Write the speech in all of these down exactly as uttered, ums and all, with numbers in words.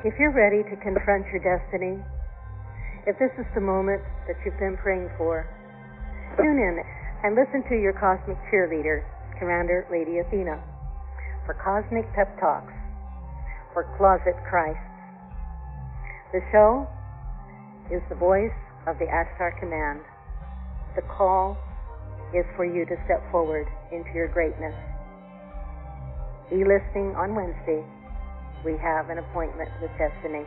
If you're ready to confront your destiny, if this is the moment that you've been praying for, tune in and listen to your cosmic cheerleader, Commander Lady Athena, for Cosmic Pep Talks for Closet Christ. The show is the voice of the Ashtar Command. The call is for you to step forward into your greatness. Be listening on Wednesday. We have an appointment with destiny.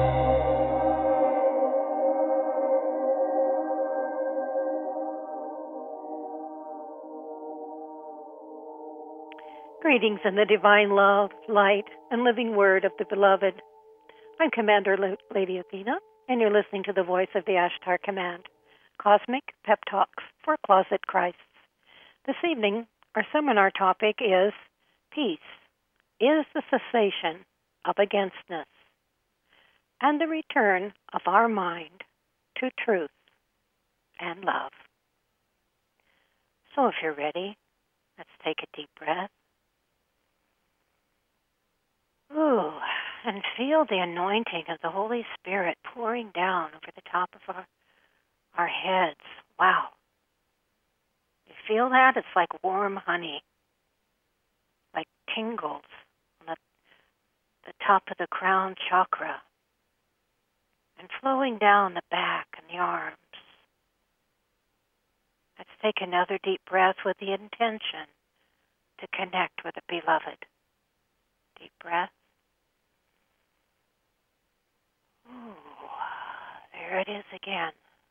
Greetings in the divine love, light, and living word of the beloved. I'm Commander Lady Athena, and you're listening to the voice of the Ashtar Command, Cosmic Pep Talks for Closet Christs. This evening, our seminar topic is Peace is the cessation of againstness and the return of our mind to truth and love. So if you're ready, let's take a deep breath. Ooh, and feel the anointing of the Holy Spirit pouring down over the top of our, our heads. Wow. You feel that? It's like warm honey, like tingles on the, the top of the crown chakra and flowing down the back and the arms. Let's take another deep breath with the intention to connect with the beloved. Deep breath. Ooh, there it is again.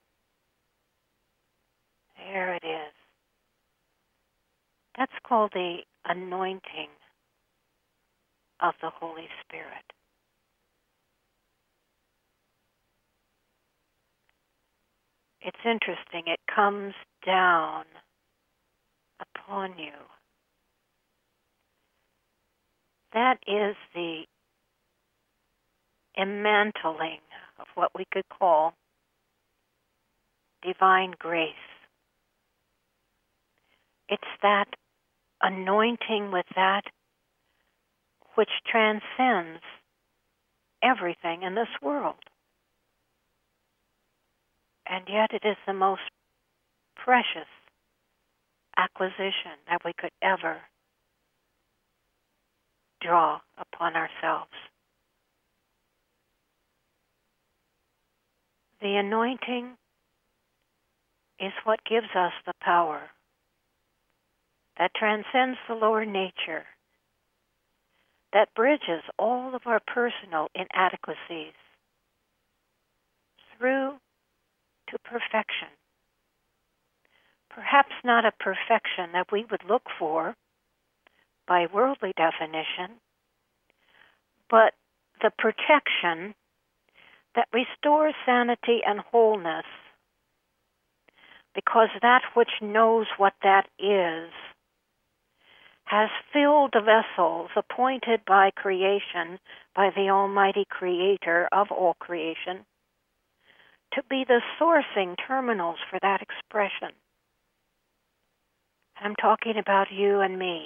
There it is. That's called the anointing of the Holy Spirit. It's interesting. It comes down upon you. That is the immantling of what we could call divine grace. It's that anointing with that which transcends everything in this world. And yet it is the most precious acquisition that we could ever draw upon ourselves. The anointing is what gives us the power that transcends the lower nature, that bridges all of our personal inadequacies through to perfection. Perhaps not a perfection that we would look for by worldly definition, but the protection that restores sanity and wholeness, because that which knows what that is has filled the vessels appointed by creation, by the Almighty Creator of all creation, to be the sourcing terminals for that expression. I'm talking about you and me.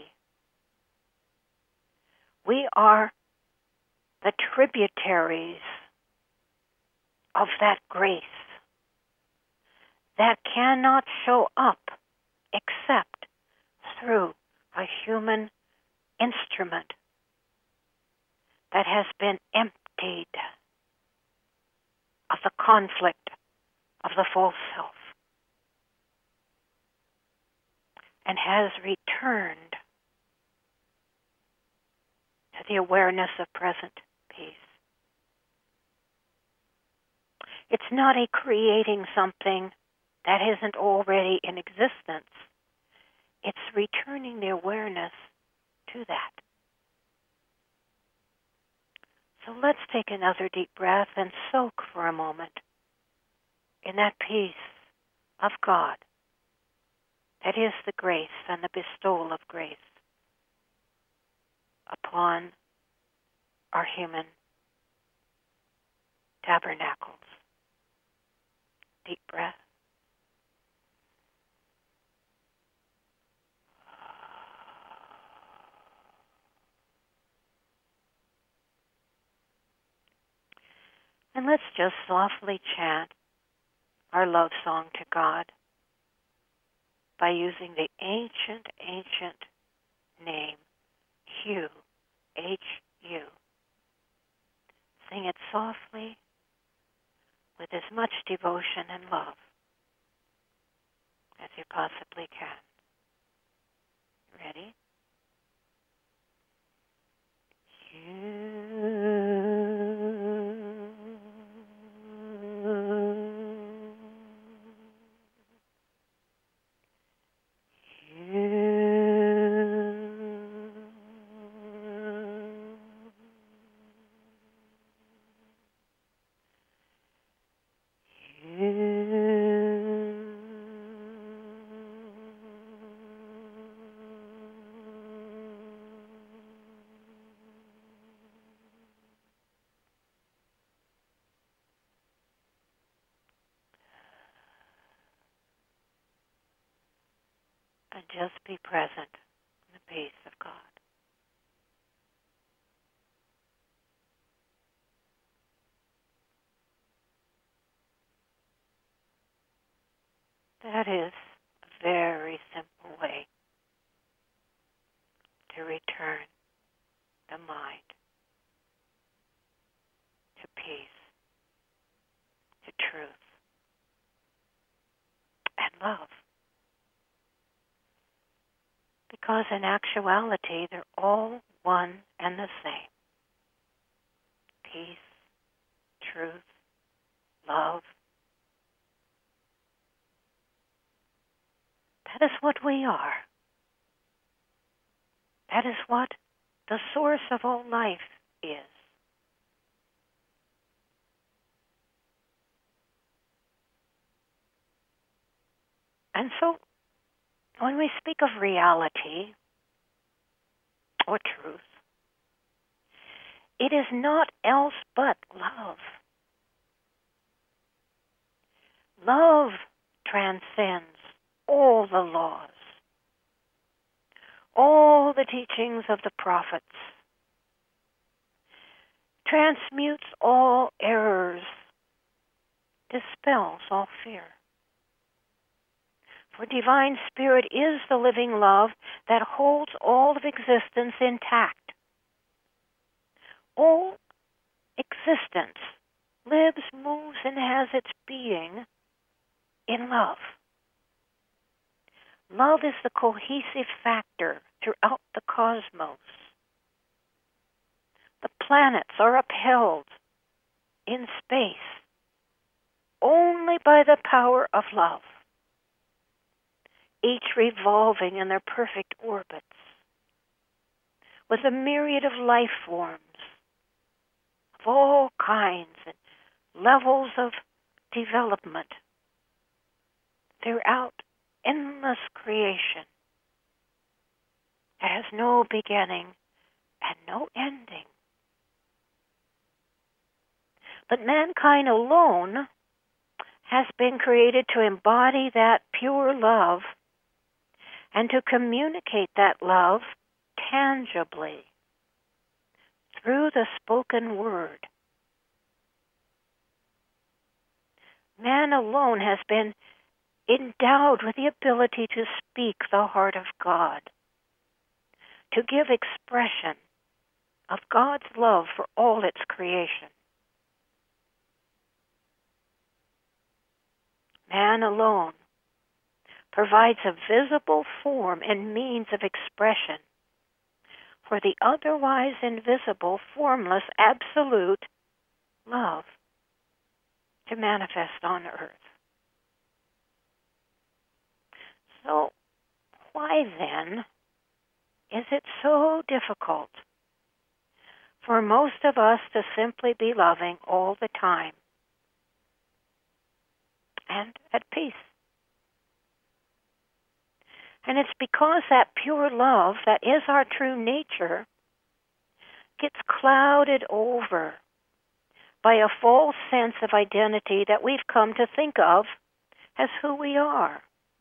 We are the tributaries of that grace that cannot show up except through a human instrument that has been emptied of the conflict of the false self and has returned to the awareness of present peace. It's not a creating something that isn't already in existence. It's returning the awareness to that. So let's take another deep breath and soak for a moment in that peace of God that is the grace and the bestowal of grace upon our human tabernacles. Deep breath. And let's just softly chant our love song to God by using the ancient, ancient name, Hu, H U. Sing it softly with as much devotion and love as you possibly can. Ready? And just be present in the peace of God. That is a very simple way to return the mind to peace, to truth, and love. Because in actuality, they're all one and the same. Peace, truth, love. That is what we are. That is what the source of all life is. And so, when we speak of reality or truth, it is not else but love. Love transcends all the laws, all the teachings of the prophets, transmutes all errors, dispels all fear. For divine spirit is the living love that holds all of existence intact. All existence lives, moves, and has its being in love. Love is the cohesive factor throughout the cosmos. The planets are upheld in space only by the power of love, each revolving in their perfect orbits, with a myriad of life forms of all kinds and levels of development throughout endless creation that has no beginning and no ending. But mankind alone has been created to embody that pure love and to communicate that love tangibly through the spoken word. Man alone has been endowed with the ability to speak the heart of God, to give expression of God's love for all its creation. Man alone provides a visible form and means of expression for the otherwise invisible, formless, absolute love to manifest on earth. So, why then is it so difficult for most of us to simply be loving all the time and at peace? And it's because that pure love that is our true nature gets clouded over by a false sense of identity that we've come to think of as who we are.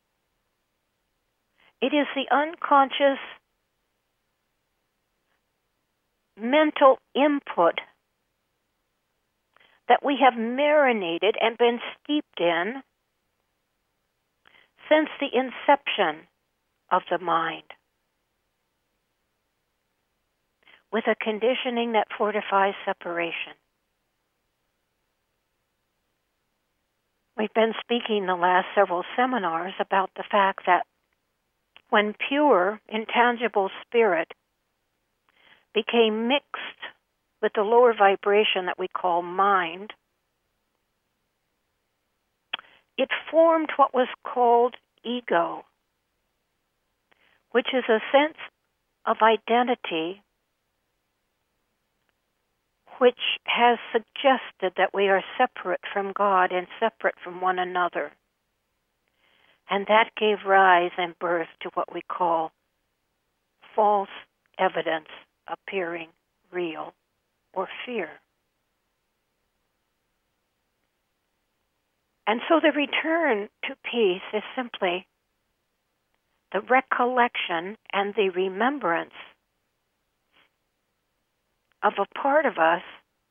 It is the unconscious mental input that we have marinated and been steeped in since the inception of the mind, with a conditioning that fortifies separation. We've been speaking the last several seminars about the fact that when pure, intangible spirit became mixed with the lower vibration that we call mind, it formed what was called ego, which is a sense of identity which has suggested that we are separate from God and separate from one another. And that gave rise and birth to what we call false evidence appearing real, or fear. And so the return to peace is simply the recollection and the remembrance of a part of us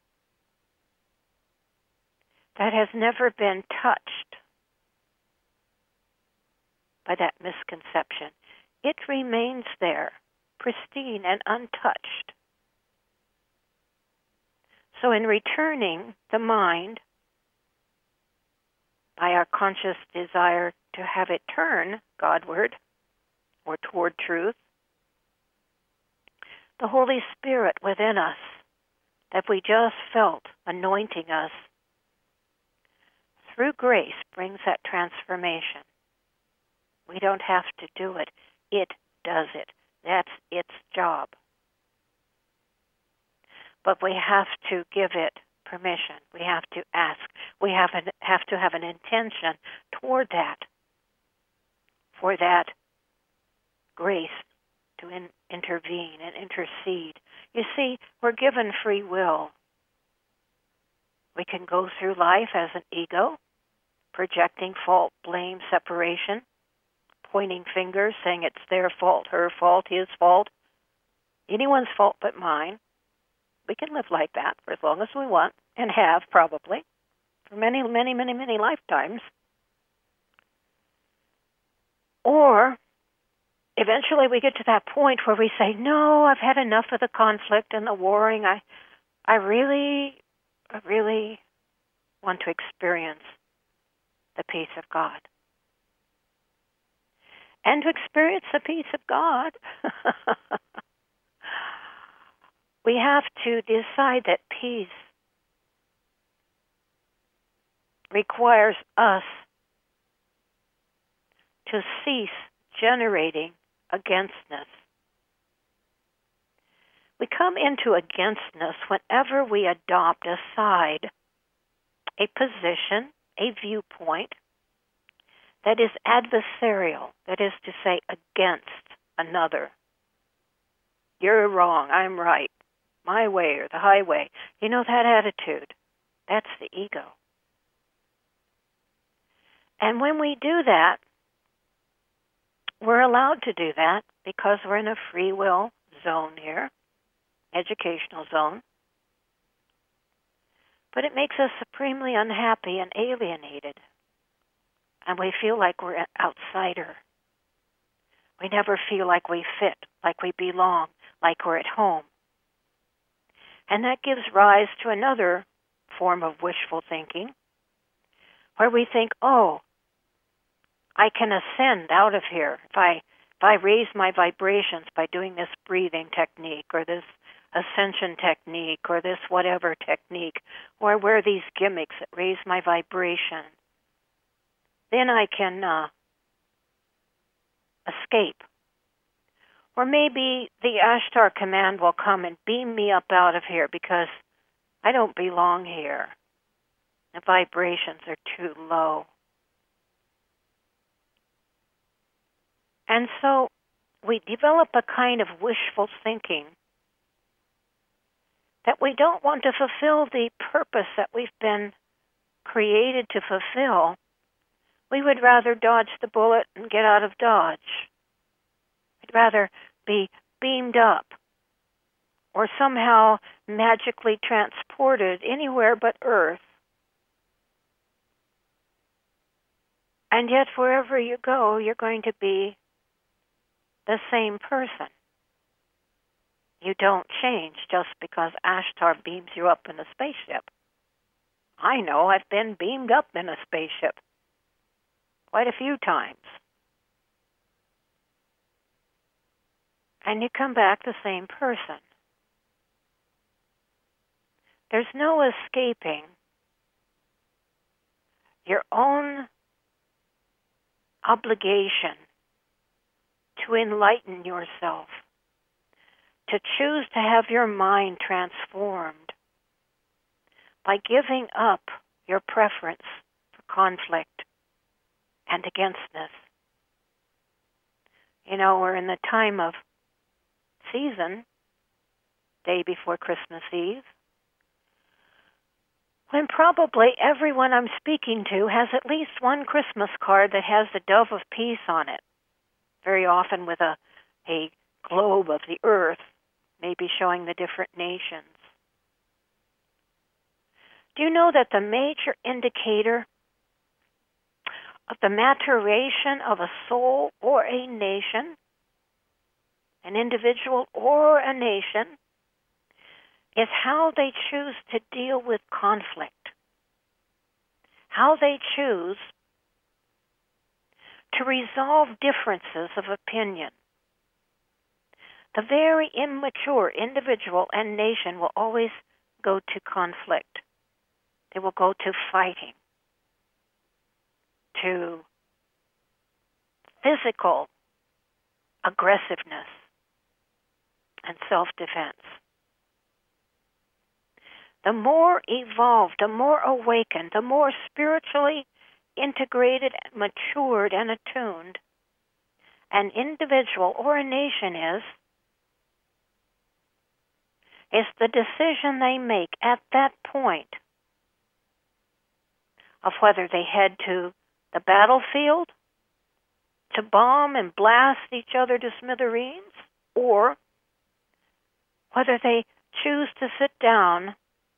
that has never been touched by that misconception. It remains there, pristine and untouched. So in returning the mind by our conscious desire to have it turn Godward or toward truth, the Holy Spirit within us that we just felt anointing us through grace brings that transformation. We don't have to do it. It does it. That's its job. But we have to give it permission. We have to ask. We have, an, have to have an intention toward that, for that grace to in, intervene and intercede. You see, we're given free will. We can go through life as an ego, projecting fault, blame, separation, pointing fingers, saying it's their fault, her fault, his fault, anyone's fault but mine. We can live like that for as long as we want, and have probably, for many, many, many, many lifetimes. Or eventually we get to that point where we say, no, I've had enough of the conflict and the warring. I, I really, I really want to experience the peace of God. And to experience the peace of God, we have to decide that peace requires us to cease generating againstness. We come into againstness whenever we adopt a side, a position, a viewpoint that is adversarial, that is to say, against another. You're wrong, I'm right, my way or the highway. You know, that attitude, that's the ego. And when we do that, we're allowed to do that because we're in a free will zone here, educational zone. But it makes us supremely unhappy and alienated. And we feel like we're an outsider. We never feel like we fit, like we belong, like we're at home. And that gives rise to another form of wishful thinking, where we think, oh, I can ascend out of here if I if I raise my vibrations by doing this breathing technique or this ascension technique or this whatever technique, or I wear these gimmicks that raise my vibration. Then I can uh, escape. Or maybe the Ashtar command will come and beam me up out of here because I don't belong here. The vibrations are too low. And so we develop a kind of wishful thinking that we don't want to fulfill the purpose that we've been created to fulfill. We would rather dodge the bullet and get out of Dodge. We'd rather be beamed up or somehow magically transported anywhere but Earth. And yet wherever you go, you're going to be the same person. You don't change just because Ashtar beams you up in a spaceship. I know, I've been beamed up in a spaceship quite a few times. And you come back the same person. There's no escaping your own obligation to enlighten yourself, to choose to have your mind transformed by giving up your preference for conflict and againstness. You know, we're in the time of season, day before Christmas Eve, when probably everyone I'm speaking to has at least one Christmas card that has the dove of peace on it, very often with a, a globe of the earth, maybe showing the different nations. Do you know that the major indicator of the maturation of a soul or a nation, an individual or a nation, is how they choose to deal with conflict, how they choose to resolve differences of opinion. The very immature individual and nation will always go to conflict. They will go to fighting, to physical aggressiveness and self-defense. The more evolved, the more awakened, the more spiritually integrated, matured, and attuned an individual or a nation is, is the decision they make at that point of whether they head to the battlefield to bomb and blast each other to smithereens, or whether they choose to sit down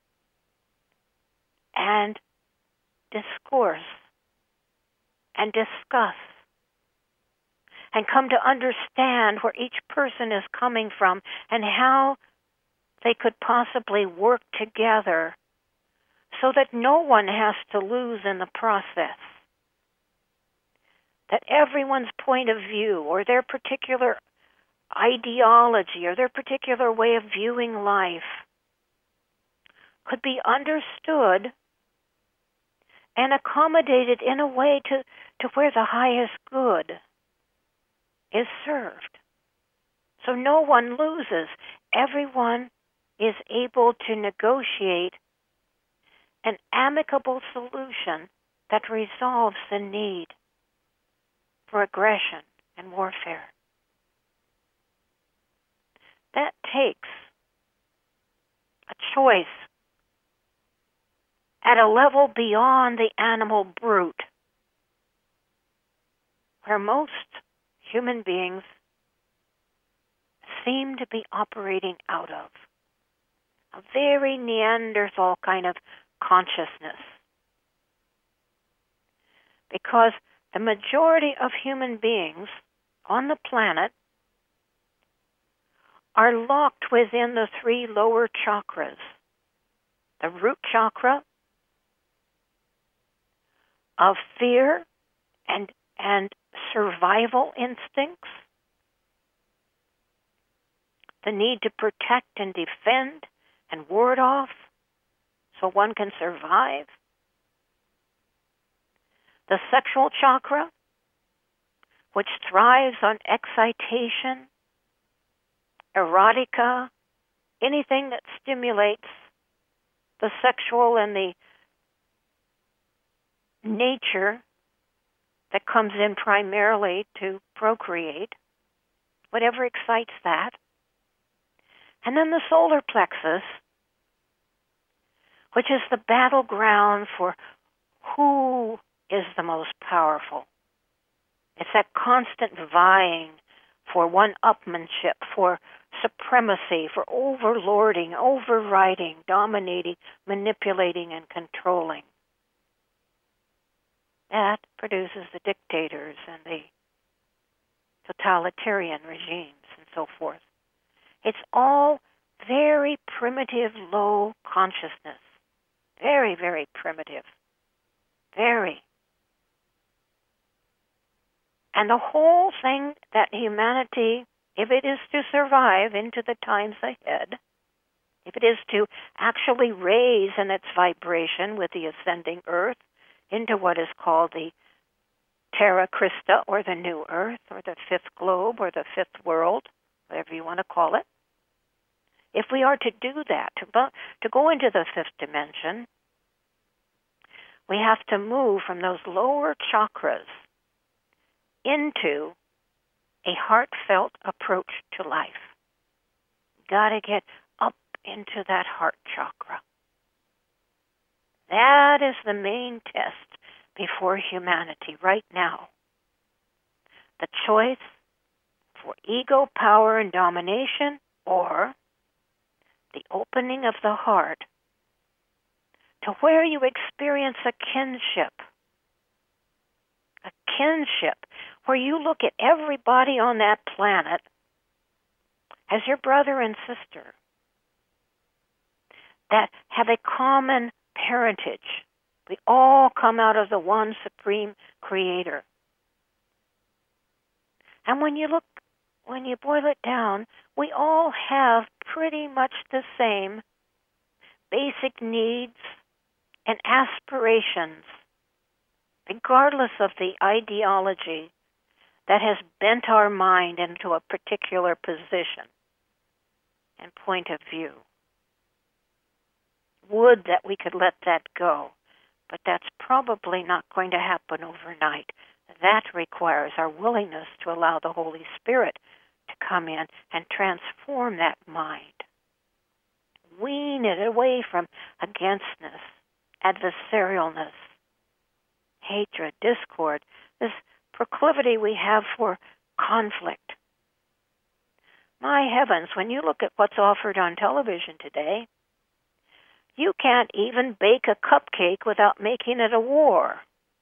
and discourse and discuss and come to understand where each person is coming from and how they could possibly work together so that no one has to lose in the process. That everyone's point of view or their particular ideology or their particular way of viewing life could be understood and accommodated in a way to, to where the highest good is served. So no one loses. Everyone is able to negotiate an amicable solution that resolves the need for aggression and warfare. That takes a choice at a level beyond the animal brute, where most human beings seem to be operating out of. A very Neanderthal kind of consciousness. Because the majority of human beings on the planet are locked within the three lower chakras. The root chakra of fear and, and survival instincts, the need to protect and defend and ward off so one can survive. The sexual chakra, which thrives on excitation, erotica, anything that stimulates the sexual and the nature that comes in primarily to procreate, whatever excites that. And then the solar plexus, which is the battleground for who is the most powerful. It's that constant vying for one-upmanship, for supremacy, for overlording, overriding, dominating, manipulating, and controlling. That produces the dictators and the totalitarian regimes and so forth. It's all very primitive, low consciousness. Very, very primitive. Very. And the whole thing that humanity, if it is to survive into the times ahead, if it is to actually raise in its vibration with the ascending earth into what is called the Terra Christa, or the new earth, or the fifth globe, or the fifth world, whatever you want to call it, if we are to do that, to, to go into the fifth dimension, we have to move from those lower chakras into a heartfelt approach to life. Got to get up into that heart chakra. That is the main test before humanity right now. The choice for ego, power, and domination, or the opening of the heart to where you experience a kinship. A kinship where you look at everybody on that planet as your brother and sister that have a common parentage. We all come out of the one supreme creator. And when you look, when you boil it down, we all have pretty much the same basic needs and aspirations, regardless of the ideology that has bent our mind into a particular position and point of view. Would that we could let that go, but that's probably not going to happen overnight. That requires our willingness to allow the Holy Spirit to come in and transform that mind. Wean it away from againstness, adversarialness, hatred, discord, this proclivity we have for conflict. My heavens, when you look at what's offered on television today, you can't even bake a cupcake without making it a war.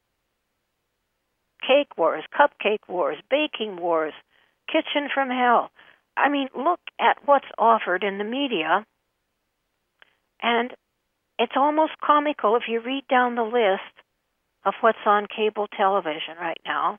Cake wars, cupcake wars, baking wars, kitchen from hell. I mean, look at what's offered in the media, and it's almost comical if you read down the list of what's on cable television right now.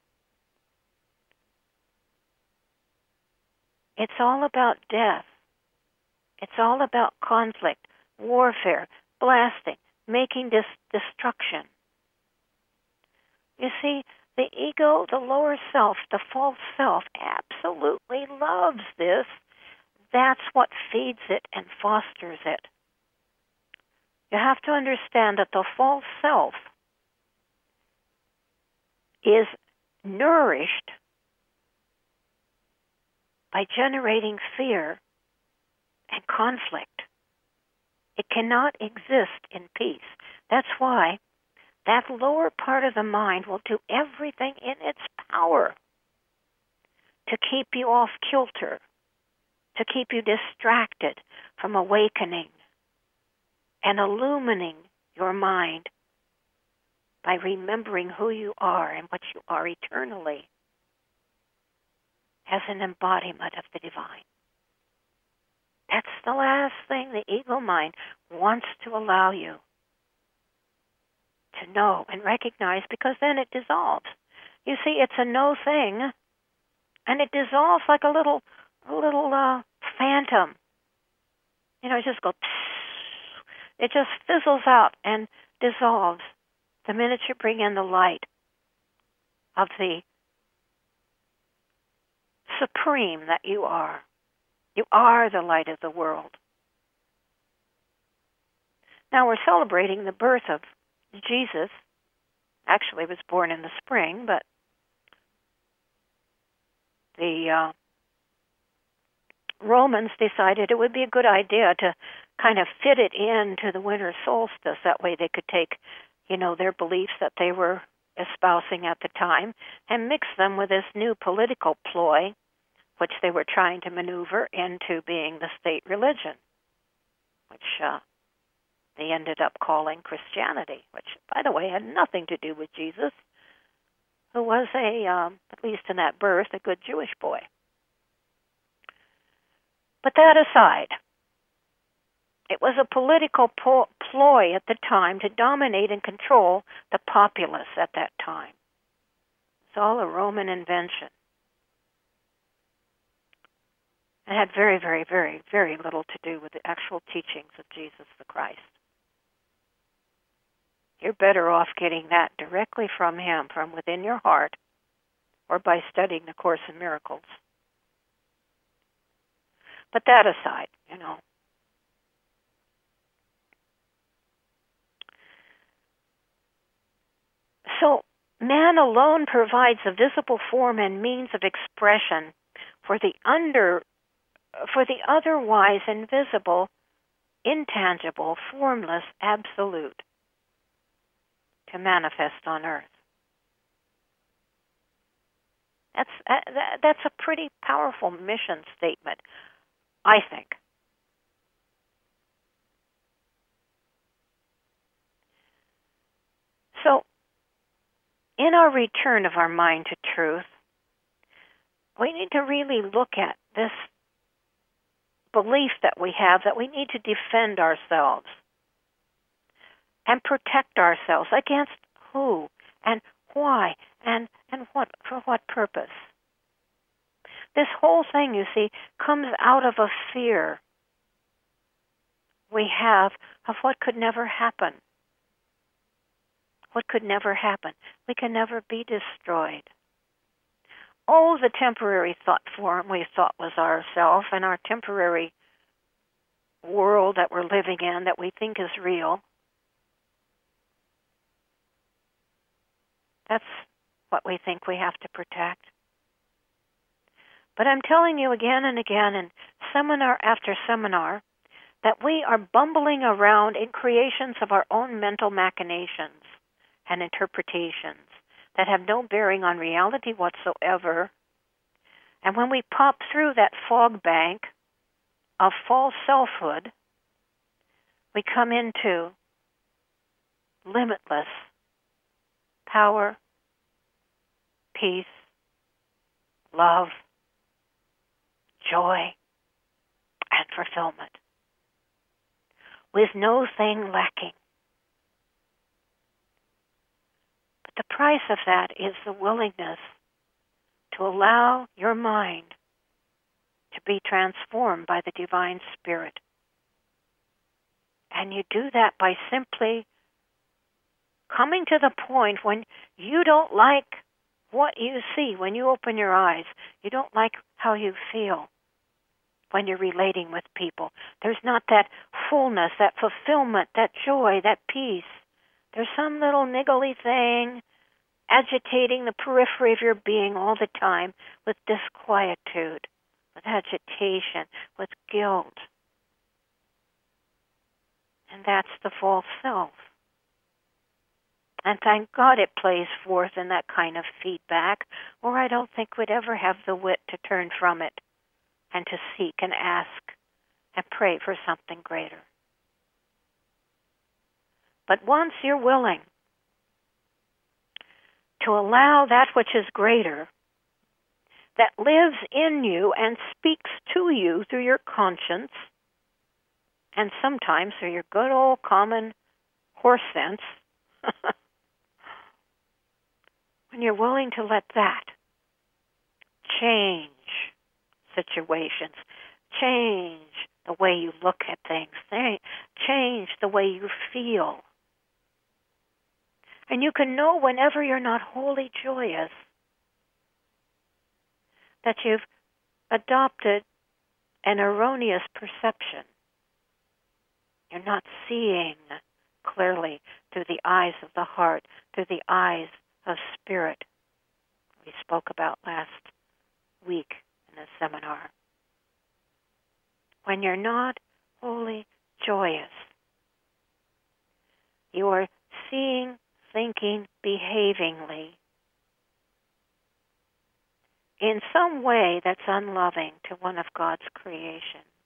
It's all about death. It's all about conflict, warfare, blasting, making dis- destruction. You see, the ego, the lower self, the false self, absolutely loves this. That's what feeds it and fosters it. You have to understand that the false self is nourished by generating fear and conflict. It cannot exist in peace. That's why that lower part of the mind will do everything in its power to keep you off kilter, to keep you distracted from awakening and illumining your mind by remembering who you are and what you are eternally as an embodiment of the divine. That's the last thing the ego mind wants to allow you to know and recognize, because then it dissolves. You see, it's a no thing, and it dissolves like a little, a little uh, phantom. You know, it just goes. It just fizzles out and dissolves the minute you bring in the light of the supreme that you are. You are the light of the world. Now we're celebrating the birth of Jesus. Actually, he was born in the spring, but the uh, Romans decided it would be a good idea to kind of fit it into the winter solstice. That way they could take, you know, their beliefs that they were espousing at the time and mix them with this new political ploy which they were trying to maneuver into being the state religion, which uh, they ended up calling Christianity, which, by the way, had nothing to do with Jesus, who was a, um, at least in that birth, a good Jewish boy. But that aside, it was a political po- ploy at the time to dominate and control the populace at that time. It's all a Roman invention. It had very, very, very, very little to do with the actual teachings of Jesus the Christ. You're better off getting that directly from him, from within your heart, or by studying the Course in Miracles. But that aside, you know. So, man alone provides a visible form and means of expression for the under, for the otherwise invisible, intangible, formless absolute to manifest on earth. That's uh, that, that's a pretty powerful mission statement, I think. So, in our return of our mind to truth, we need to really look at this belief that we have that we need to defend ourselves and protect ourselves against who and why and, and what for what purpose. This whole thing, you see, comes out of a fear we have of what could never happen. What could never happen? We can never be destroyed. Oh, the temporary thought form we thought was ourself and our temporary world that we're living in that we think is real. That's what we think we have to protect. But I'm telling you again and again in seminar after seminar that we are bumbling around in creations of our own mental machinations and interpretations that have no bearing on reality whatsoever. And when we pop through that fog bank of false selfhood, we come into limitless power, peace, love, joy, and fulfillment, with no thing lacking. But the price of that is the willingness to allow your mind to be transformed by the Divine Spirit. And you do that by simply coming to the point when you don't like what you see, when you open your eyes, you don't like how you feel when you're relating with people. There's not that fullness, that fulfillment, that joy, that peace. There's some little niggly thing agitating the periphery of your being all the time with disquietude, with agitation, with guilt. And that's the false self. And thank God it plays forth in that kind of feedback, or I don't think we'd ever have the wit to turn from it and to seek and ask and pray for something greater. But once you're willing to allow that which is greater, that lives in you and speaks to you through your conscience, and sometimes through your good old common horse sense, when you're willing to let that change situations, change the way you look at things, change the way you feel. And you can know whenever you're not wholly joyous that you've adopted an erroneous perception. You're not seeing clearly through the eyes of the heart, through the eyes of spirit we spoke about last week in the seminar. When you're not wholly joyous, you are seeing, thinking, behavingly in some way that's unloving to one of God's creations.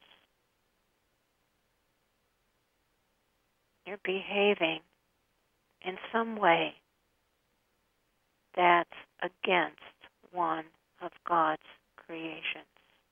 You're behaving in some way that's against one of God's creations.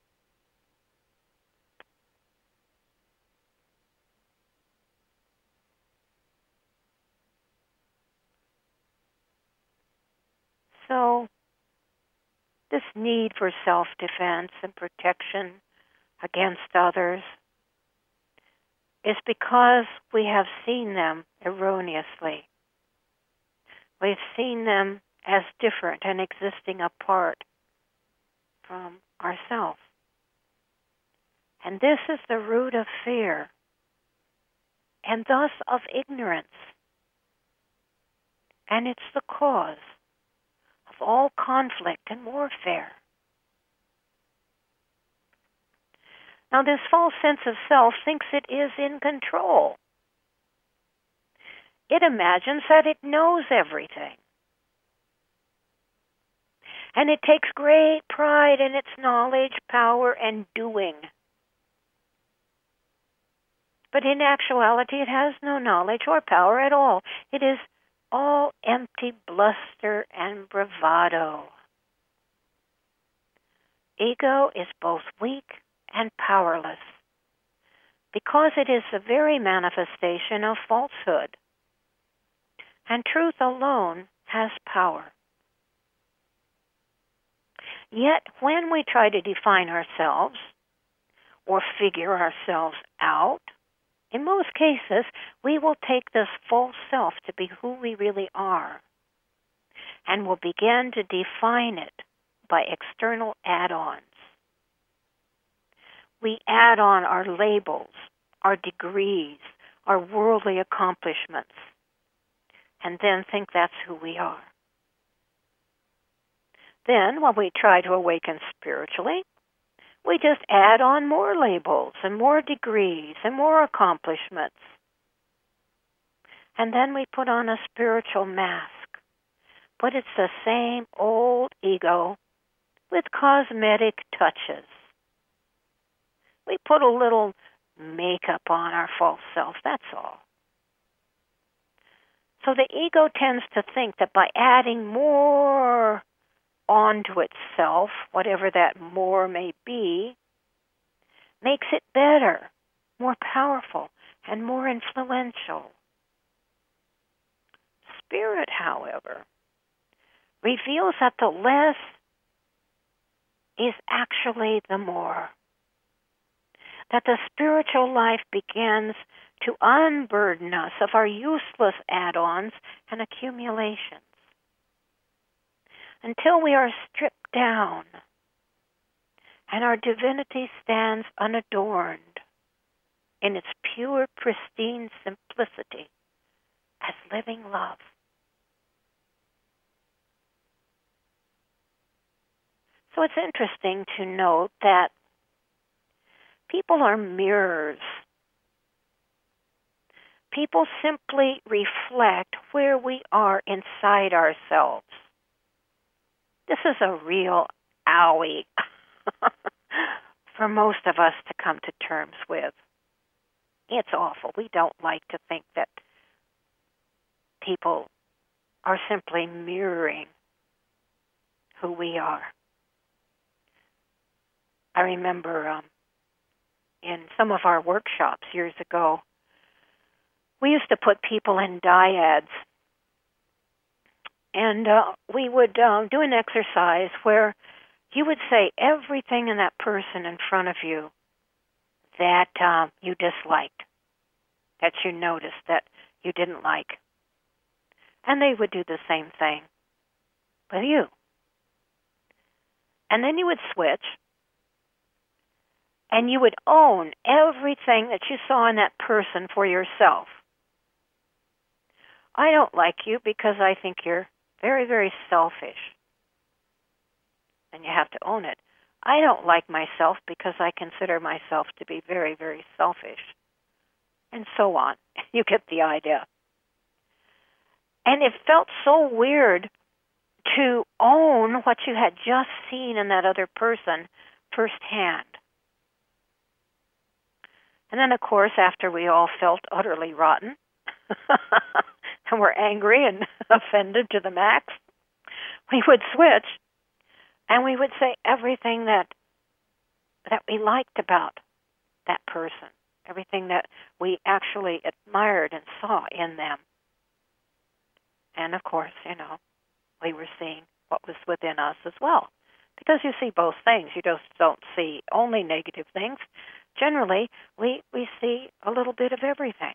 So, this need for self-defense and protection against others is because we have seen them erroneously. We've seen them as different and existing apart from ourselves. And this is the root of fear, and thus of ignorance. And it's the cause of all conflict and warfare. Now, this false sense of self thinks it is in control. It imagines that it knows everything. And it takes great pride in its knowledge, power, and doing. But in actuality, it has no knowledge or power at all. It is all empty bluster and bravado. Ego is both weak and powerless because it is the very manifestation of falsehood. And truth alone has power. Yet when we try to define ourselves or figure ourselves out, in most cases, we will take this false self to be who we really are and will begin to define it by external add-ons. We add on our labels, our degrees, our worldly accomplishments, and then think that's who we are. Then, when we try to awaken spiritually, we just add on more labels and more degrees and more accomplishments. And then we put on a spiritual mask. But it's the same old ego with cosmetic touches. We put a little makeup on our false self, that's all. So the ego tends to think that by adding more onto itself, whatever that more may be, makes it better, more powerful, and more influential. Spirit, however, reveals that the less is actually the more. That the spiritual life begins to unburden us of our useless add-ons and accumulations until we are stripped down and our divinity stands unadorned in its pure, pristine simplicity as living love. So it's interesting to note that people are mirrors. People simply reflect where we are inside ourselves. This is a real owie for most of us to come to terms with. It's awful. We don't like to think that people are simply mirroring who we are. I remember um, in some of our workshops years ago, we used to put people in dyads. And uh, we would uh, do an exercise where you would say everything in that person in front of you that uh, you disliked, that you noticed, that you didn't like. And they would do the same thing with you. And then you would switch, and you would own everything that you saw in that person for yourself. I don't like you because I think you're very, very selfish. And you have to own it. I don't like myself because I consider myself to be very, very selfish. And so on. You get the idea. And it felt so weird to own what you had just seen in that other person firsthand. And then, of course, after we all felt utterly rotten and were angry and offended to the max, we would switch and we would say everything that that we liked about that person, everything that we actually admired and saw in them. And, of course, you know, we were seeing what was within us as well. Because you see both things. You just don't see only negative things. Generally, we, we see a little bit of everything.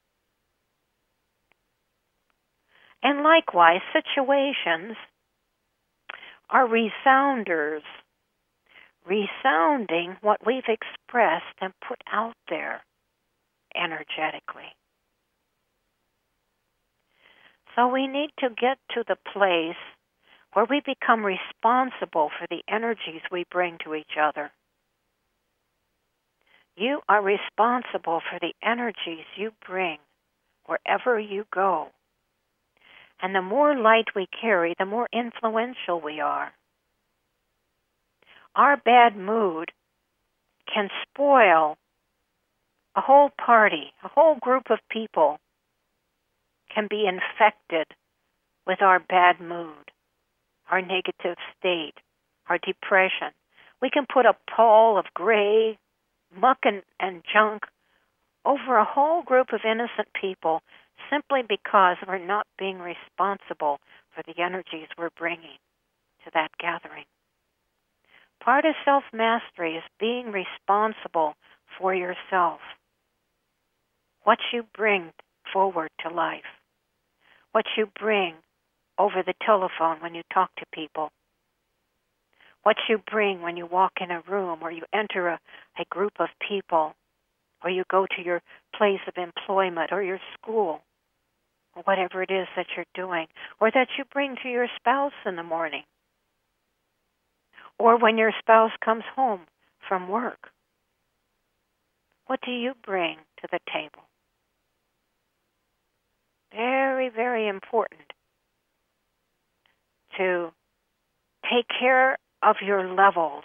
And likewise, situations are resounders, resounding what we've expressed and put out there energetically. So we need to get to the place where we become responsible for the energies we bring to each other. You are responsible for the energies you bring wherever you go. And the more light we carry, the more influential we are. Our bad mood can spoil a whole party, a whole group of people can be infected with our bad mood, our negative state, our depression. We can put a pall of gray, muck and, and junk over a whole group of innocent people simply because we're not being responsible for the energies we're bringing to that gathering. Part of self-mastery is being responsible for yourself, what you bring forward to life, what you bring over the telephone when you talk to people, what you bring when you walk in a room or you enter a, a group of people, or you go to your place of employment or your school, or whatever it is that you're doing, or that you bring to your spouse in the morning, or when your spouse comes home from work. What do you bring to the table? Very, very important to take care of your levels.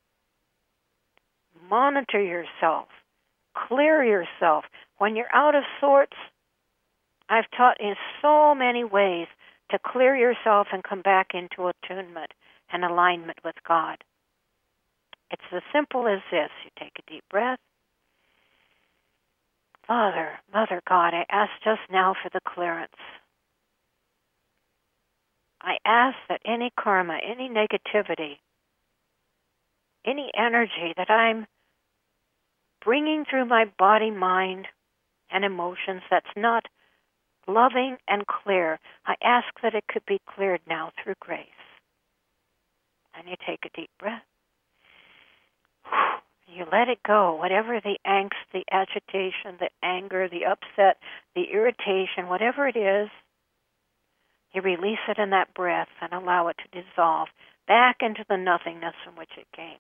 Monitor yourself. Clear yourself. When you're out of sorts, I've taught in so many ways to clear yourself and come back into attunement and alignment with God. It's as simple as this. You take a deep breath. Father, Mother God, I ask just now for the clearance. I ask that any karma, any negativity, any energy that I'm bringing through my body, mind, and emotions that's not loving and clear, I ask that it could be cleared now through grace. And you take a deep breath. You let it go, whatever the angst, the agitation, the anger, the upset, the irritation, whatever it is, you release it in that breath and allow it to dissolve back into the nothingness from which it came.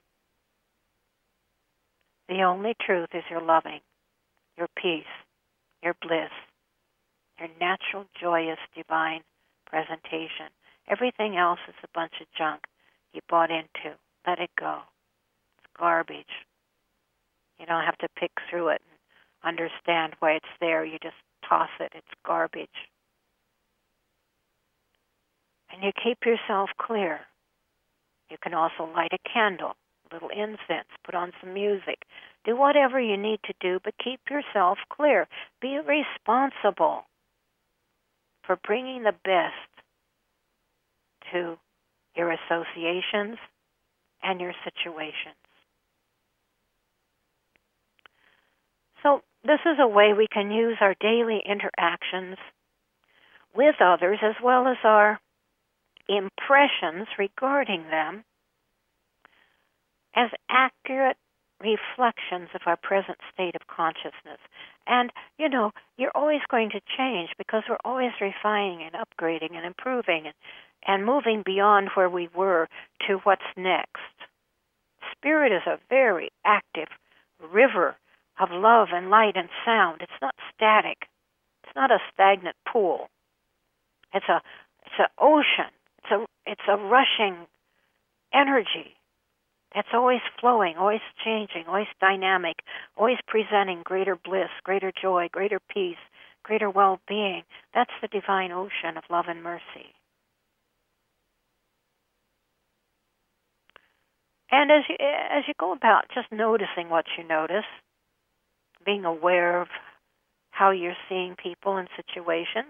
The only truth is your loving, your peace, your bliss, your natural, joyous, divine presentation. Everything else is a bunch of junk you bought into. Let it go. It's garbage. You don't have to pick through it and understand why it's there. You just toss it. It's garbage. And you keep yourself clear. You can also light a candle, a little incense, put on some music. Do whatever you need to do, but keep yourself clear. Be responsible for bringing the best to your associations and your situations. So this is a way we can use our daily interactions with others as well as our impressions regarding them as accurate reflections of our present state of consciousness. And, you know, you're always going to change because we're always refining and upgrading and improving and, and moving beyond where we were to what's next. Spirit is a very active river of love and light and sound. It's not static. It's not a stagnant pool. It's a it's an ocean. it's a it's a rushing energy that's always flowing, always changing, always dynamic, always presenting greater bliss, greater joy, greater peace, greater well-being. That's the divine ocean of love and mercy. And as you, as you go about just noticing what you notice, being aware of how you're seeing people and situations,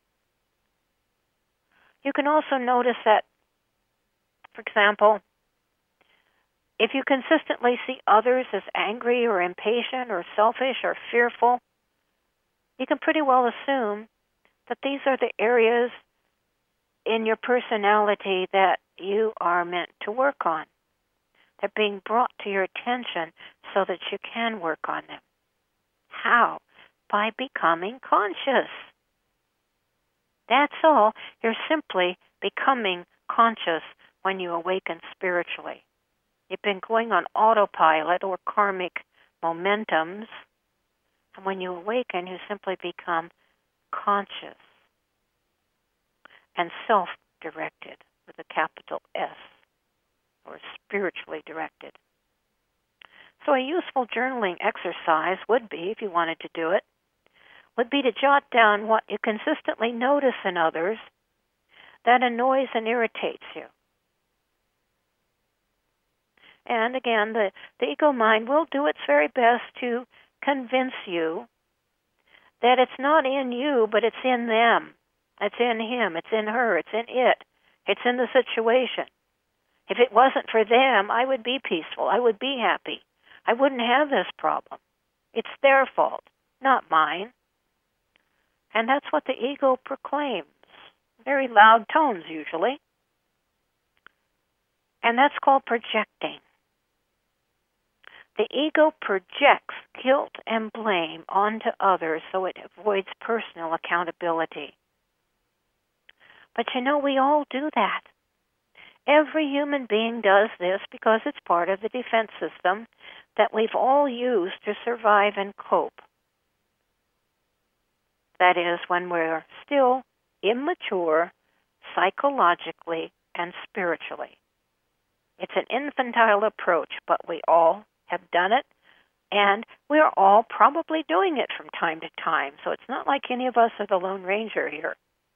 you can also notice that, for example, if you consistently see others as angry or impatient or selfish or fearful, you can pretty well assume that these are the areas in your personality that you are meant to work on. They're being brought to your attention so that you can work on them. How? By becoming conscious. That's all. You're simply becoming conscious when you awaken spiritually. You've been going on autopilot or karmic momentums, and when you awaken, you simply become conscious and self-directed with a capital S, or spiritually directed. So a useful journaling exercise would be, if you wanted to do it, would be to jot down what you consistently notice in others that annoys and irritates you. And again, the, the ego mind will do its very best to convince you that it's not in you, but it's in them. It's in him, it's in her, it's in it. It's in the situation. If it wasn't for them, I would be peaceful. I would be happy. I wouldn't have this problem. It's their fault, not mine. And that's what the ego proclaims. Very loud tones, usually. And that's called projecting. The ego projects guilt and blame onto others so it avoids personal accountability. But you know, we all do that. Every human being does this because it's part of the defense system that we've all used to survive and cope. That is, when we're still immature psychologically and spiritually. It's an infantile approach, but we all have done it, and we're all probably doing it from time to time. So it's not like any of us are the Lone Ranger here.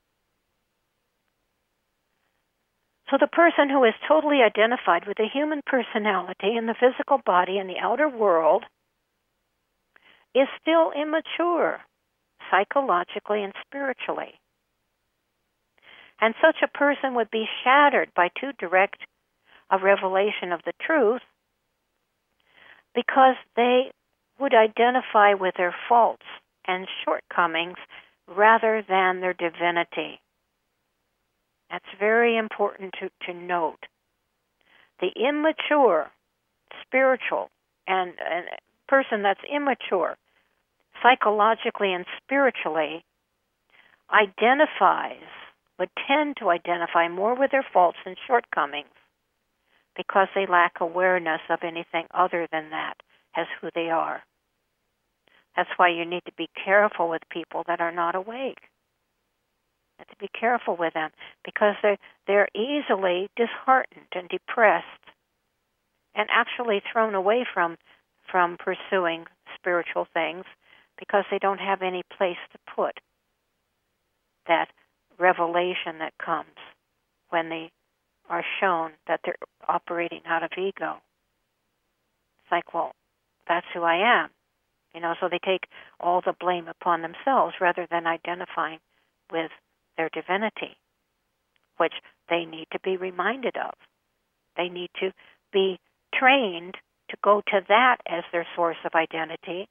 So the person who is totally identified with the human personality and the physical body and the outer world is still immature psychologically and spiritually. And such a person would be shattered by too direct a revelation of the truth because they would identify with their faults and shortcomings rather than their divinity. That's very important to, to note. The immature, spiritual, and a person that's immature, psychologically and spiritually, identifies, would tend to identify more with their faults and shortcomings because they lack awareness of anything other than that as who they are. That's why you need to be careful with people that are not awake. You have to be careful with them because they're, they're easily disheartened and depressed and actually thrown away from, from pursuing spiritual things because they don't have any place to put that revelation that comes when they are shown that they're operating out of ego. It's like, well, that's who I am. You know, so they take all the blame upon themselves rather than identifying with their divinity, which they need to be reminded of. They need to be trained to go to that as their source of identity,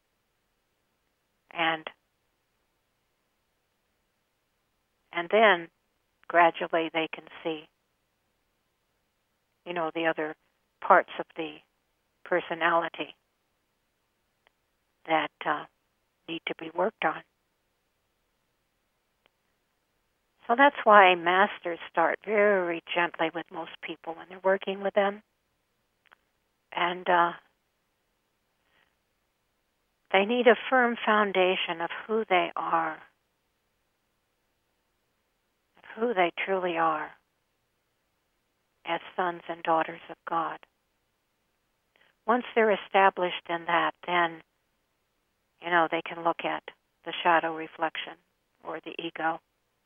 and and then gradually they can see, you know, the other parts of the personality that uh, need to be worked on. So that's why masters start very gently with most people when they're working with them. And uh, they need a firm foundation of who they are, of who they truly are. as sons and daughters of God. Once they're established in that, then, you know, they can look at the shadow reflection or the ego,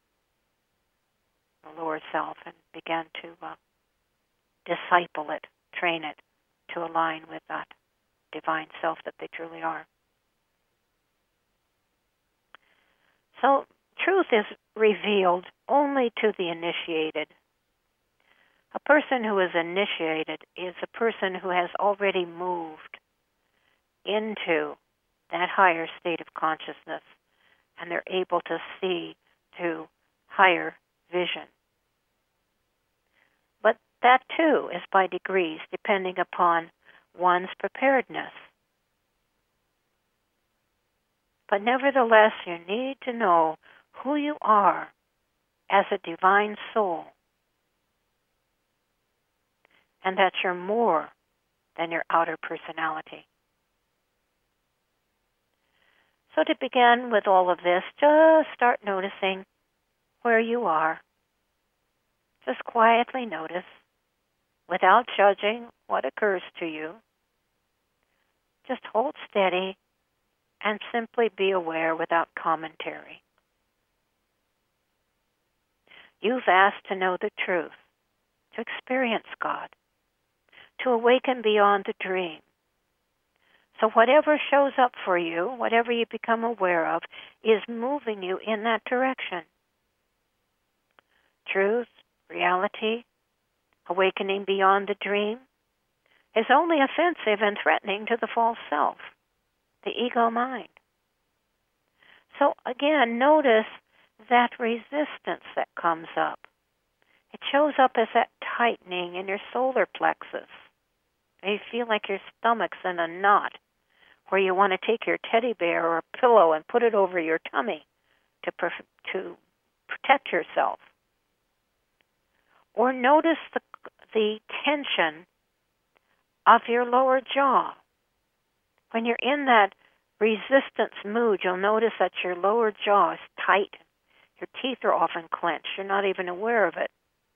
the lower self, and begin to uh, disciple it, train it to align with that divine self that they truly are. So truth is revealed only to the initiated. A person who is initiated is a person who has already moved into that higher state of consciousness, and they're able to see to higher vision. But that too is by degrees, depending upon one's preparedness. But nevertheless, you need to know who you are as a divine soul, and that you're more than your outer personality. So to begin with all of this, just start noticing where you are. Just quietly notice, without judging what occurs to you. Just hold steady and simply be aware without commentary. You've asked to know the truth, to experience God, to awaken beyond the dream. So whatever shows up for you, whatever you become aware of, is moving you in that direction. Truth, reality, awakening beyond the dream is only offensive and threatening to the false self, the ego mind. So again, notice that resistance that comes up. It shows up as that tightening in your solar plexus. You feel like your stomach's in a knot, where you want to take your teddy bear or a pillow and put it over your tummy to per- to protect yourself. Or notice the the tension of your lower jaw. When you're in that resistance mood, you'll notice that your lower jaw is tight. Your teeth are often clenched. You're not even aware of it.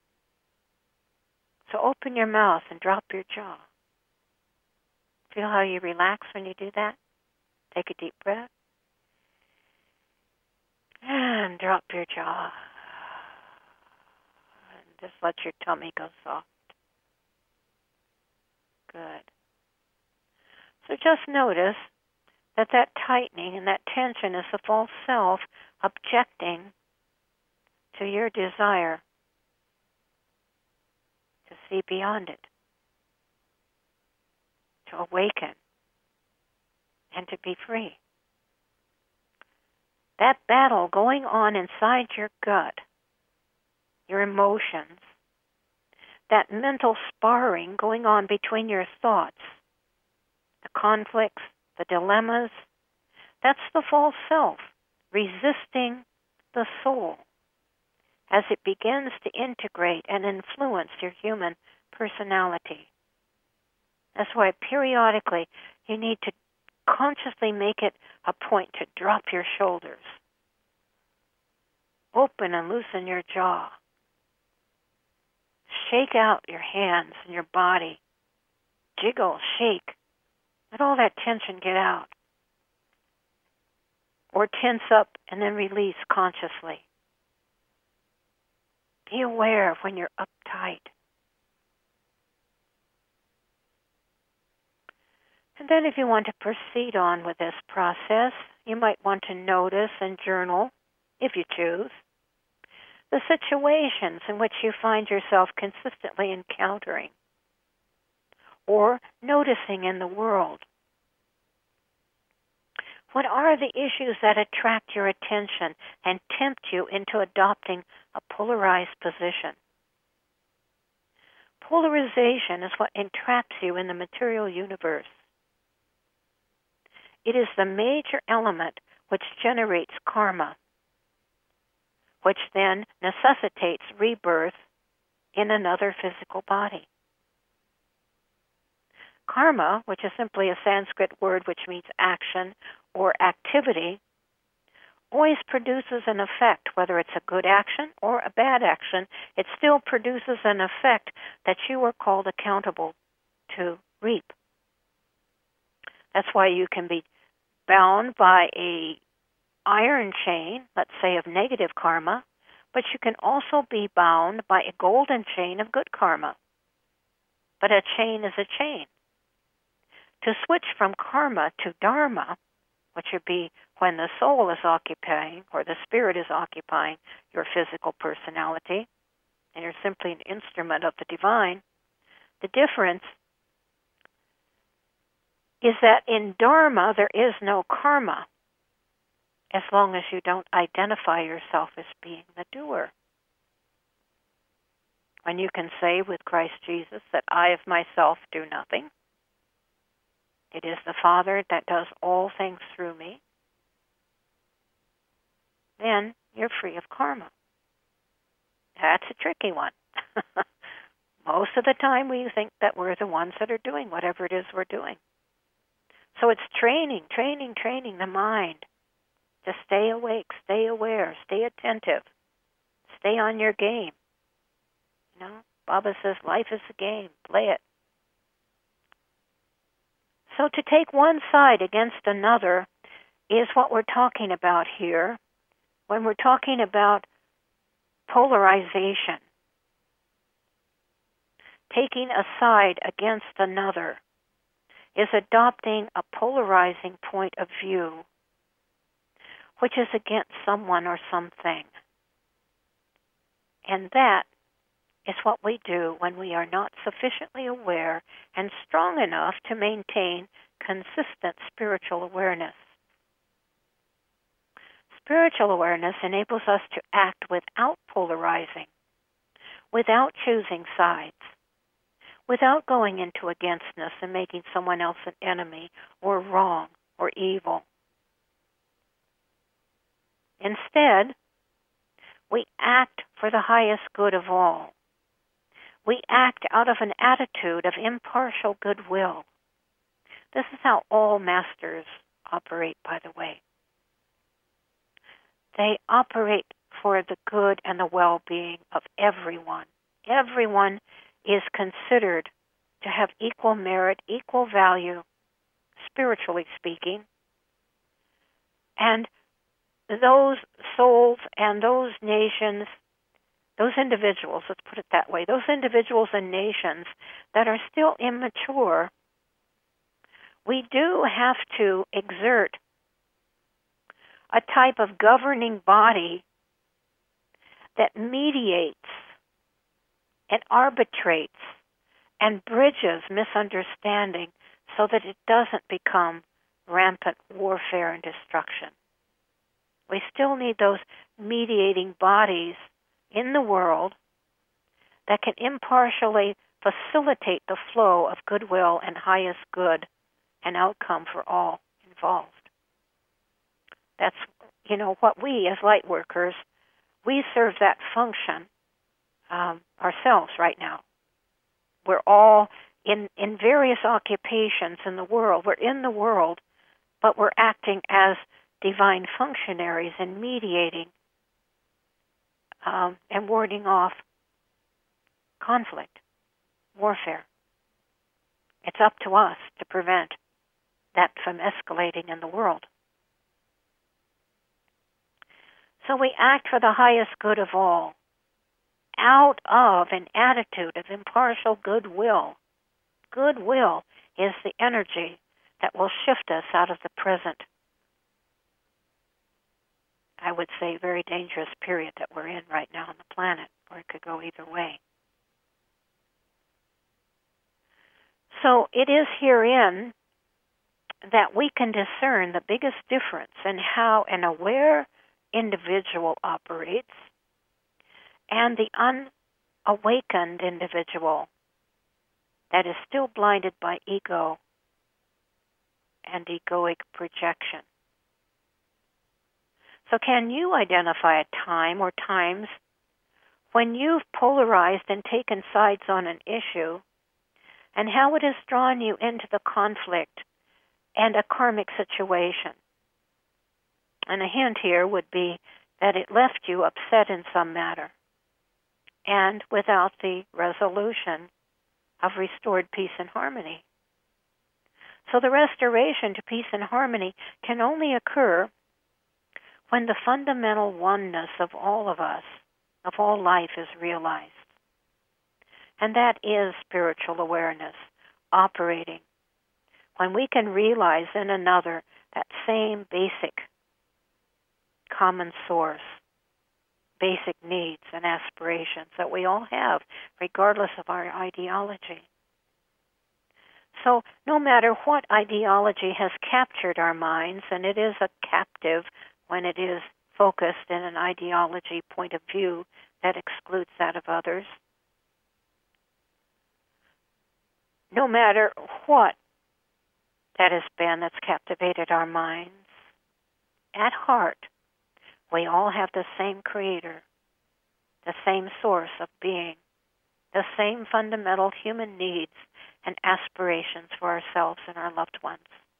So open your mouth and drop your jaw. Feel how you relax when you do that? Take a deep breath. And drop your jaw. And just let your tummy go soft. Good. So just notice that that tightening and that tension is the false self objecting to your desire to see beyond it, to awaken, and to be free. That battle going on inside your gut, your emotions, that mental sparring going on between your thoughts, the conflicts, the dilemmas, that's the false self resisting the soul as it begins to integrate and influence your human personality. That's why periodically you need to consciously make it a point to drop your shoulders. Open and loosen your jaw. Shake out your hands and your body. Jiggle, shake. Let all that tension get out. Or tense up and then release consciously. Be aware of when you're uptight. And then if you want to proceed on with this process, you might want to notice and journal, if you choose, the situations in which you find yourself consistently encountering or noticing in the world. What are the issues that attract your attention and tempt you into adopting a polarized position? Polarization is what entraps you in the material universe. It is the major element which generates karma, which then necessitates rebirth in another physical body. Karma, which is simply a Sanskrit word which means action or activity, always produces an effect, whether it's a good action or a bad action. It still produces an effect that you are called accountable to reap. That's why you can be bound by a iron chain, let's say of negative karma, but you can also be bound by a golden chain of good karma. But a chain is a chain. To switch from karma to dharma, which would be when the soul is occupying, or the spirit is occupying your physical personality, and you're simply an instrument of the divine, the difference is that in dharma there is no karma, as long as you don't identify yourself as being the doer. When you can say with Christ Jesus that I of myself do nothing, it is the Father that does all things through me, then you're free of karma. That's a tricky one. Most of the time we think that we're the ones that are doing whatever it is we're doing. So it's training, training, training the mind to stay awake, stay aware, stay attentive, stay on your game. You know, Baba says life is a game, play it. So to take one side against another is what we're talking about here when we're talking about polarization. Taking a side against another is adopting a polarizing point of view, which is against someone or something. And that is what we do when we are not sufficiently aware and strong enough to maintain consistent spiritual awareness. Spiritual awareness enables us to act without polarizing, without choosing sides, without going into againstness and making someone else an enemy or wrong or evil. Instead, we act for the highest good of all. We act out of an attitude of impartial goodwill. This is how all masters operate, by the way. They operate for the good and the well-being of everyone. Everyone is considered to have equal merit, equal value, spiritually speaking. And those souls and those nations, those individuals, let's put it that way, those individuals and nations that are still immature, we do have to exert a type of governing body that mediates and arbitrates and bridges misunderstanding so that it doesn't become rampant warfare and destruction. We still need those mediating bodies in the world that can impartially facilitate the flow of goodwill and highest good and outcome for all involved. That's, you know, what we as light workers, we serve that function um, ourselves right now. We're all in, in various occupations in the world. We're in the world, but we're acting as divine functionaries and mediating um, and warding off conflict, warfare. It's up to us to prevent that from escalating in the world. So we act for the highest good of all, out of an attitude of impartial goodwill. Goodwill is the energy that will shift us out of the present, I would say, very dangerous period that we're in right now on the planet, or it could go either way. So it is herein that we can discern the biggest difference in how an aware individual operates and the unawakened individual that is still blinded by ego and egoic projection. So can you identify a time or times when you've polarized and taken sides on an issue, and how it has drawn you into the conflict and a karmic situation? And a hint here would be that it left you upset in some matter and without the resolution of restored peace and harmony. So the restoration to peace and harmony can only occur when the fundamental oneness of all of us, of all life, is realized. And that is spiritual awareness operating. When we can realize in another that same basic common source, basic needs and aspirations that we all have, regardless of our ideology. So no matter what ideology has captured our minds, and it is a captive when it is focused in an ideology point of view that excludes that of others, no matter what that has been that's captivated our minds, at heart, we all have the same creator, the same source of being, the same fundamental human needs and aspirations for ourselves and our loved ones.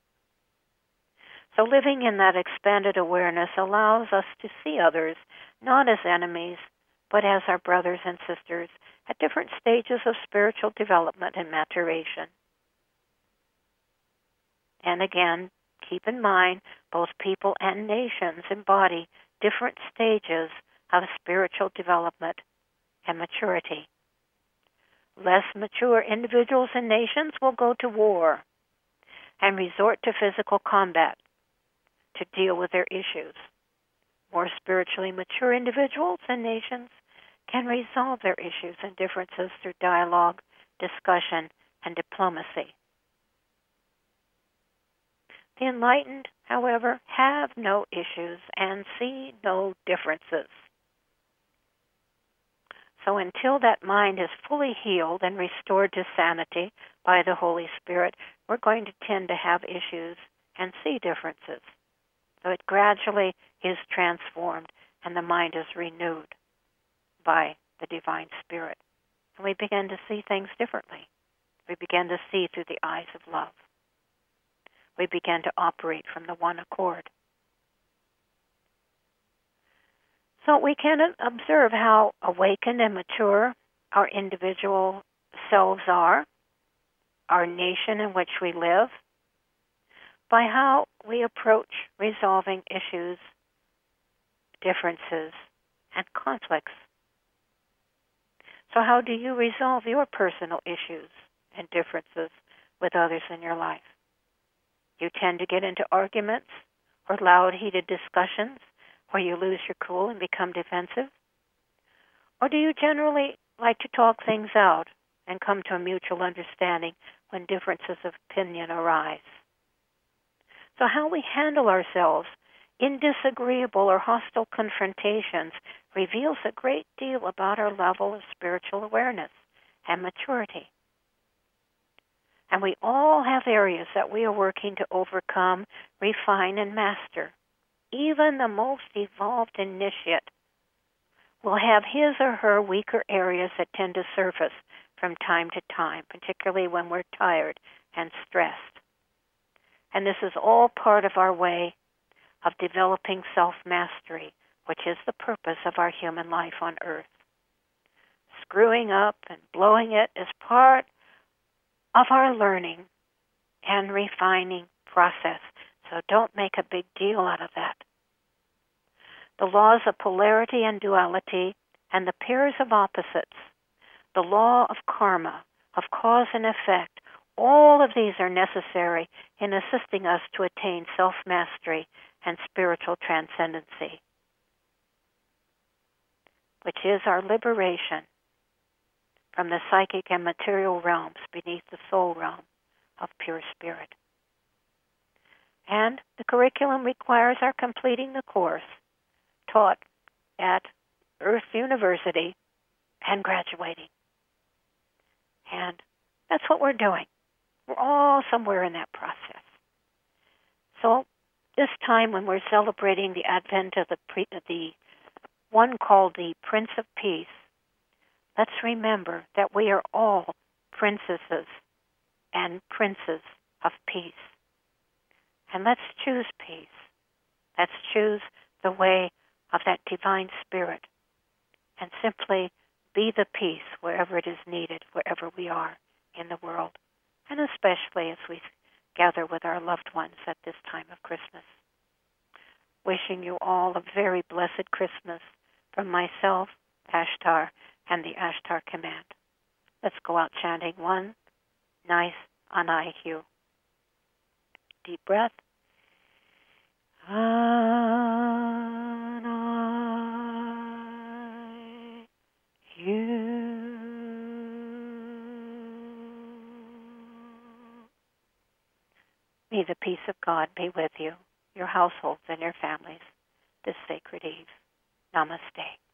So living in that expanded awareness allows us to see others not as enemies, but as our brothers and sisters at different stages of spiritual development and maturation. And again, keep in mind, both people and nations embody different stages of spiritual development and maturity. Less mature individuals and nations will go to war and resort to physical combat to deal with their issues. More spiritually mature individuals and nations can resolve their issues and differences through dialogue, discussion, and diplomacy. The enlightened, however, have no issues and see no differences. So until that mind is fully healed and restored to sanity by the Holy Spirit, we're going to tend to have issues and see differences. So it gradually is transformed and the mind is renewed by the Divine Spirit. And we begin to see things differently. We begin to see through the eyes of love. We begin to operate from the one accord. So we can observe how awakened and mature our individual selves are, our nation in which we live, by how we approach resolving issues, differences, and conflicts. So how do you resolve your personal issues and differences with others in your life? You tend to get into arguments or loud, heated discussions where you lose your cool and become defensive? Or do you generally like to talk things out and come to a mutual understanding when differences of opinion arise? So how we handle ourselves in disagreeable or hostile confrontations reveals a great deal about our level of spiritual awareness and maturity. And we all have areas that we are working to overcome, refine, and master. Even the most evolved initiate will have his or her weaker areas that tend to surface from time to time, particularly when we're tired and stressed. And this is all part of our way of developing self-mastery, which is the purpose of our human life on earth. Screwing up and blowing it is part of our learning and refining process. So don't make a big deal out of that. The laws of polarity and duality and the pairs of opposites, the law of karma, of cause and effect, all of these are necessary in assisting us to attain self-mastery and spiritual transcendency, which is our liberation from the psychic and material realms beneath the soul realm of pure spirit. And the curriculum requires our completing the course taught at Earth University and graduating. And that's what we're doing. We're all somewhere in that process. So this time when we're celebrating the advent of the, pre- the one called the Prince of Peace, let's remember that we are all princesses and princes of peace. And let's choose peace Let's choose the way of that divine spirit and simply be the peace wherever it is needed, wherever we are in the world, and especially as we gather with our loved ones at this time of Christmas. Wishing you all a very blessed Christmas from myself, Ashtar, and the Ashtar Command. Let's go out chanting one nice Anai Hu. Deep breath. Anai Hu. May the peace of God be with you, your households, and your families this sacred eve. Namaste.